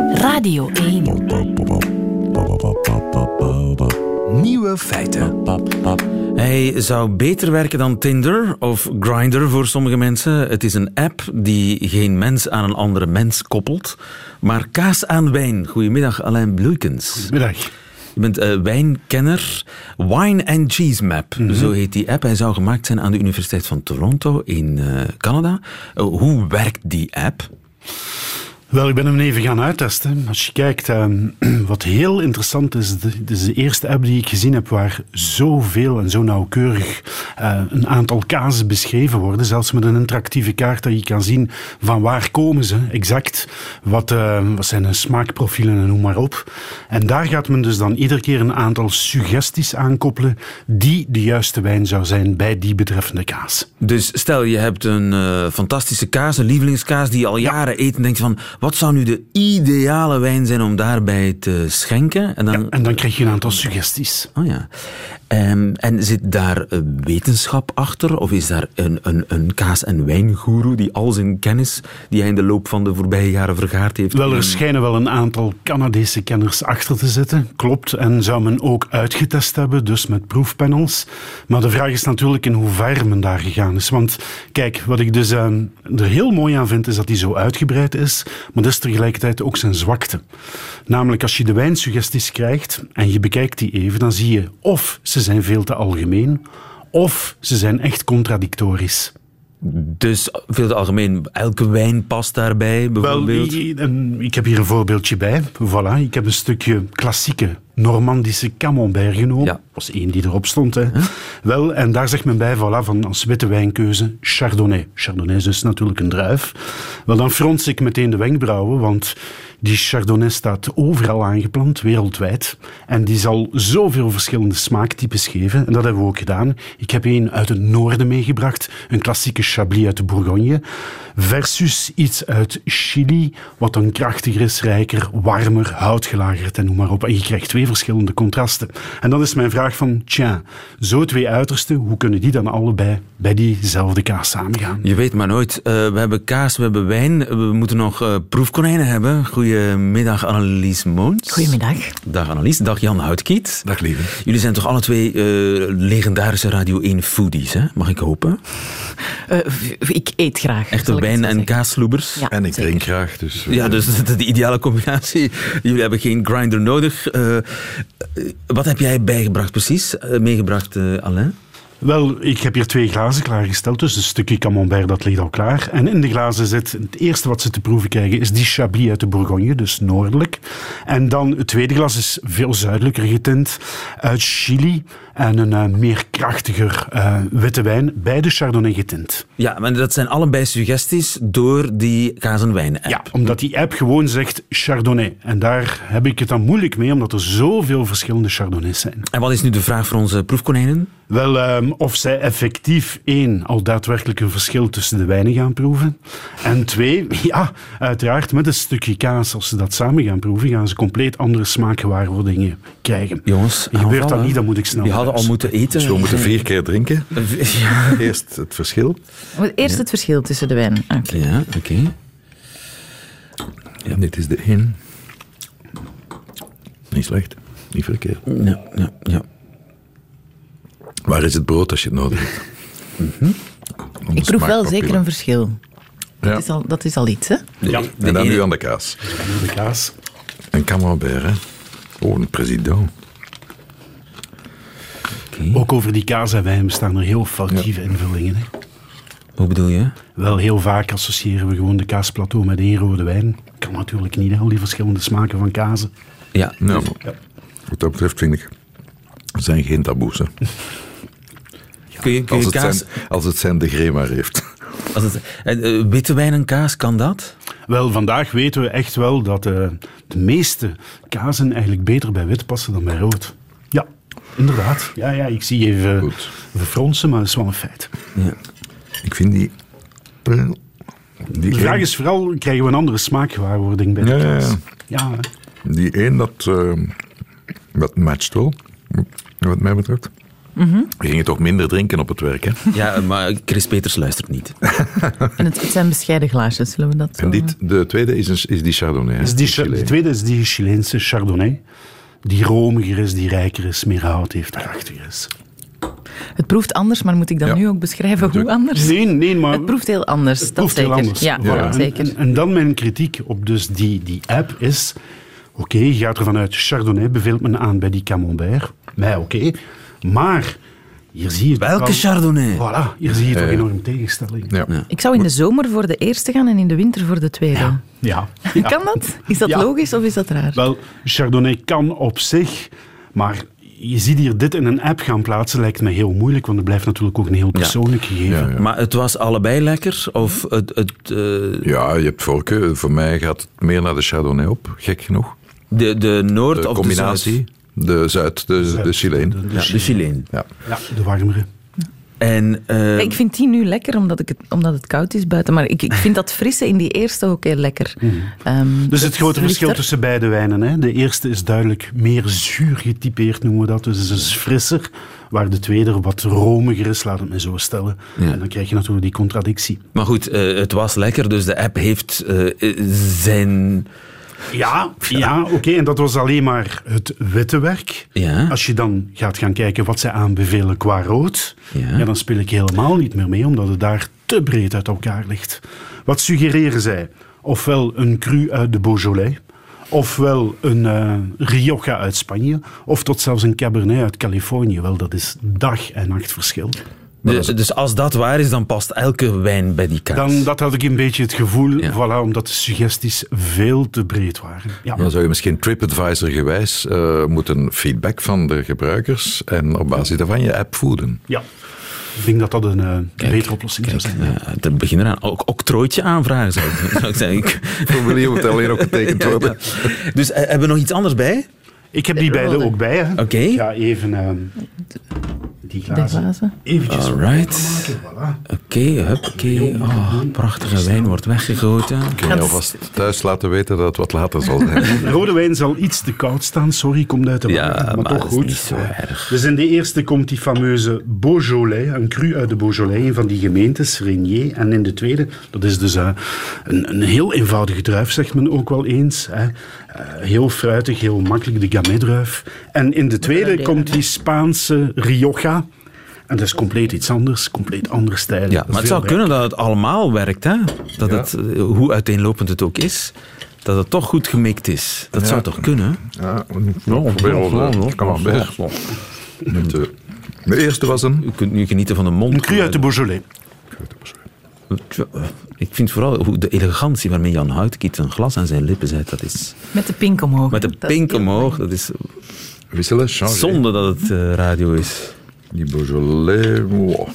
Radio 1. Nieuwe feiten. Hij zou beter werken dan Tinder of Grindr voor sommige mensen. Het is een app die geen mens aan een andere mens koppelt, maar kaas aan wijn. Goedemiddag, Alain Bloeikens. Goedemiddag. Je bent wijnkenner. Wine and Cheese Map, zo heet die app. Hij zou gemaakt zijn aan de Universiteit van Toronto in Canada. Hoe werkt die app? Wel, ik ben hem even gaan uittesten. Als je kijkt, wat heel interessant is, dit is de eerste app die ik gezien heb waar zoveel en zo nauwkeurig een aantal kazen beschreven worden. Zelfs met een interactieve kaart dat je kan zien van waar komen ze exact, wat zijn hun smaakprofielen en noem maar op. En daar gaat men dus dan iedere keer een aantal suggesties aankoppelen die de juiste wijn zou zijn bij die betreffende kaas. Dus stel, je hebt een fantastische kaas, een lievelingskaas die je al jaren eet en denkt van, wat zou nu de ideale wijn zijn om daarbij te schenken? En dan krijg je een aantal suggesties. Oh ja. En zit daar wetenschap achter? Of is daar een kaas- en wijngoeroe die al zijn kennis die hij in de loop van de voorbije jaren vergaard heeft? Wel, er schijnen wel een aantal Canadese kenners achter te zitten. Klopt. En zou men ook uitgetest hebben, dus met proefpanels. Maar de vraag is natuurlijk in hoe ver men daar gegaan is. Want kijk, wat ik dus er heel mooi aan vind, is dat hij zo uitgebreid is. Maar dat is tegelijkertijd ook zijn zwakte. Namelijk, als je de wijnsuggesties krijgt en je bekijkt die even, dan zie je of ze zijn veel te algemeen, of ze zijn echt contradictorisch. Dus veel te algemeen, elke wijn past daarbij, bijvoorbeeld? Wel, ik heb hier een voorbeeldje bij. Voilà, ik heb een stukje klassieke Normandische Camembert genomen. Ja. Dat was één die erop stond. Hè. Huh? Wel, en daar zegt men bij, voilà, van als witte wijnkeuze Chardonnay. Chardonnay is dus natuurlijk een druif. Wel, dan frons ik meteen de wenkbrauwen, want die Chardonnay staat overal aangeplant, wereldwijd. En die zal zoveel verschillende smaaktypes geven. En dat hebben we ook gedaan. Ik heb één uit het noorden meegebracht. Een klassieke Chablis uit de Bourgogne. Versus iets uit Chili, wat dan krachtiger is, rijker, warmer, houtgelagerd en noem maar op. En je krijgt twee verschillende contrasten. En dan is mijn vraag van, zo twee uitersten, hoe kunnen die dan allebei bij diezelfde kaas samengaan? Je weet maar nooit. We hebben kaas, we hebben wijn. We moeten nog proefkonijnen hebben. Goedemiddag, Annelies Moons. Goedemiddag. Dag Annelies. Dag Jan Houtkiet. Dag lieve. Jullie zijn toch alle twee legendarische Radio 1 foodies, hè? Mag ik hopen? Ik eet graag. Echte wijn- en kaassloebers. Ja, en ik zeker. drink graag. Dus, Ja, dus dat is de ideale combinatie. Jullie hebben geen Grindr nodig. Wat heb jij bijgebracht precies? Meegebracht, Alain? Wel, ik heb hier 2 glazen klaargesteld, dus een stukje camembert, dat ligt al klaar. En in de glazen zit, het eerste wat ze te proeven krijgen, is die Chablis uit de Bourgogne, dus noordelijk. En dan het tweede glas is veel zuidelijker getint, uit Chili. En een meer krachtiger witte wijn, beide Chardonnay getint. Ja, maar dat zijn allebei suggesties door die kaas- en wijn-app. Ja, omdat die app gewoon zegt Chardonnay. En daar heb ik het dan moeilijk mee, omdat er zoveel verschillende Chardonnays zijn. En wat is nu de vraag voor onze proefkonijnen? Wel, of zij effectief 1 al daadwerkelijk een verschil tussen de wijnen gaan proeven. En 2, ja, uiteraard met een stukje kaas, als ze dat samen gaan proeven, gaan ze compleet andere smaakgewaarwordingen krijgen. Jongens, en gebeurt dat niet, dan moet ik snel. Die hadden al moeten eten. Dus we moeten 4 keer drinken. Ja. Eerst het verschil. Eerst het verschil tussen de wijn. Okay. Ja, oké. Ja, dit is de 1. Niet slecht. Niet verkeerd. Ja. Waar is het brood als je het nodig hebt? Ik proef wel zeker een verschil. Ja. Dat is al iets, hè? Ja, En dan nu aan de kaas. de kaas. Een camembert, hè. Oh, een president. Okay. Ook over die kaas en wijn bestaan er heel foutieve invullingen. Hè. Hoe bedoel je? Wel, heel vaak associëren we gewoon de kaasplateau met 1 rode wijn. Kan natuurlijk niet, hè, al die verschillende smaken van kazen. Ja. Nou, wat dat betreft vind ik, er zijn geen taboes. Hè. Kun je kaas... Als het zijn degré maar heeft. Witte wijn en kaas, kan dat? Wel, vandaag weten we echt wel dat de meeste kazen eigenlijk beter bij wit passen dan bij rood. Ja, inderdaad. Ja, ik zie je even verfronsen, maar dat is wel een feit. Ja. Ik vind die De vraag is vooral, krijgen we een andere smaakgewaarwording bij de kaas? Ja. Die 1, dat matcht wel, wat mij betreft. We gingen toch minder drinken op het werk, hè? Ja, maar Chris Peters luistert niet. En het zijn bescheiden glaasjes, zullen we dat zo... En de tweede is die Chardonnay. Hè? De tweede is die Chileense Chardonnay. Die romiger is, die rijker is, meer hout heeft, krachtiger is. Het proeft anders, maar moet ik dan nu ook beschrijven hoe anders? Nee, maar... Het proeft heel anders, Het dat proeft heel zeker. anders. Ja, Voilà. zeker. En dan mijn kritiek op dus die app is... Oké, je gaat ervan uit, Chardonnay beveelt men aan bij die Camembert. Mij oké. Maar hier zie je... Welke Chardonnay? Voilà, hier zie je toch enorm tegenstelling. Ja. Ik zou in de zomer voor de eerste gaan en in de winter voor de tweede. Ja. Kan dat? Is dat Ja. logisch of is dat raar? Wel, Chardonnay kan op zich, maar je ziet hier dit in een app gaan plaatsen, lijkt me heel moeilijk, want het blijft natuurlijk ook een heel persoonlijk gegeven. Ja. Maar het was allebei lekker? Of Ja, je hebt voorkeur. Voor mij gaat het meer naar de Chardonnay op, gek genoeg. de Noord De of combinatie, de Zuid, de Chileen. de Chileen? Ja. Ja, de warmere. En, Ik vind die nu lekker, omdat het koud is buiten. Maar ik vind dat frisse in die eerste ook heel lekker. Dus het grote verschil lichter. tussen beide wijnen. Hè. De eerste is duidelijk meer zuur getypeerd, noemen we dat. Dus het is frisser. Waar de tweede wat romiger is, laat het me zo stellen. Ja. En dan krijg je natuurlijk die contradictie. Maar goed, het was lekker, dus de app heeft zijn... Ja, oké. En dat was alleen maar het witte werk. Ja. Als je dan gaat gaan kijken wat zij aanbevelen qua rood, Ja. dan speel ik helemaal niet meer mee, omdat het daar te breed uit elkaar ligt. Wat suggereren zij? Ofwel een cru uit de Beaujolais, ofwel een Rioja uit Spanje, of tot zelfs een Cabernet uit Californië. Wel, dat is dag en nacht verschil. Dus als dat waar is, dan past elke wijn bij die kaas. Dat had ik een beetje het gevoel, Ja. voilà, omdat de suggesties veel te breed waren. Ja. Dan zou je misschien TripAdvisor gewijs moeten feedback van de gebruikers en op basis daarvan je app voeden. Ja. Ik denk dat dat een betere oplossing zou zijn. Te beginnen aan octrooitje aanvragen, zou ik zeggen. Formulier moet alleen ook getekend worden. Dus hebben we nog iets anders bij? Ik heb die beide ook bij. Hè. Oké. Ik ga even die glazen glazen. eventjes Alright. maken. Voilà. Oké, huppakee. Oh, prachtige wijn wordt weggegoten. Kun je alvast thuis laten weten dat het wat later zal zijn. De rode wijn zal iets te koud staan. Sorry, komt uit de Ja, warmte, maar maar toch dat is goed. niet zo erg. Dus in de eerste komt die fameuze Beaujolais, een cru uit de Beaujolais, een van die gemeentes, Régnier. En in de tweede, dat is dus een heel eenvoudige druif, zegt men ook wel eens. Hè. Heel fruitig, heel makkelijk, de Gamay-druif. En in de tweede komt die Spaanse Rioja. En dat is compleet iets anders, compleet andere stijl. Ja, maar het zou kunnen dat het allemaal werkt, hè? Dat het, hoe uiteenlopend het ook is, dat het toch goed gemikt is. Dat zou toch kunnen? Ja, proberen Camembert. De eerste was een... U kunt nu genieten van de mond. Een cru uit de Beaujolais. Ik vind vooral hoe de elegantie waarmee Jan Houtkiet een glas aan zijn lippen zet, dat is... Met de pink omhoog. Met de Dat is pink heel omhoog, mooi. dat is Wisselen, changer. zonde dat het radio is. Die Beaujolais. Wow.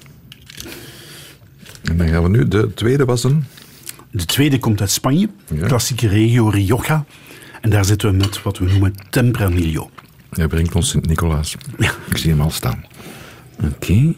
En dan gaan we nu... De tweede was een... De tweede komt uit Spanje, Ja. klassieke regio Rioja. En daar zitten we met wat we noemen Tempranillo. Hij brengt ons Sint-Nicolaas. Ja. Ik zie hem al staan. Oké.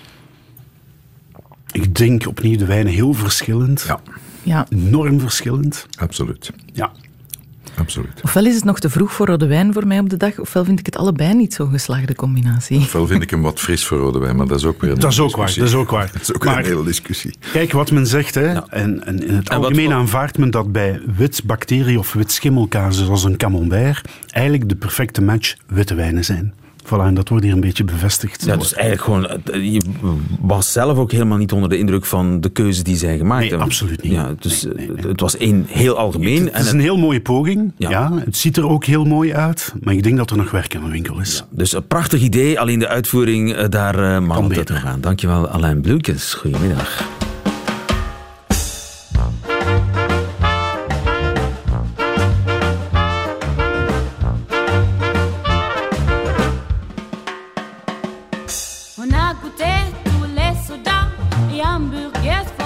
Ik denk opnieuw de wijnen heel verschillend. Ja, Ja. Enorm verschillend. absoluut. Ja. Absoluut. Ofwel is het nog te vroeg voor rode wijn voor mij op de dag, ofwel vind ik het allebei niet zo'n geslaagde combinatie. Ofwel vind ik hem wat fris voor rode wijn, maar dat is ook weer een Dat is ook discussie. waar, dat is ook waar. Dat is ook weer Maar- een hele discussie. Kijk wat men zegt, hè. Ja. En in het En wat algemeen voor- aanvaardt men dat bij wit bacterie of wit schimmelkazen zoals een camembert eigenlijk de perfecte match witte wijnen zijn. Voilà, en dat wordt hier een beetje bevestigd. Ja, dus eigenlijk gewoon... Je was zelf ook helemaal niet onder de indruk van de keuze die zij gemaakt Nee, hebben. absoluut niet. Ja, dus Nee. het was heel algemeen. Het is een heel mooie poging. Ja. Ja. Het ziet er ook heel mooi uit. Maar ik denk dat er nog werk aan de winkel is. Dus een prachtig idee, alleen de uitvoering, daar mangelt het beter. nog aan. Dankjewel, Alain Bloekens. Goedemiddag. On a goûté tous les sodas et hamburgers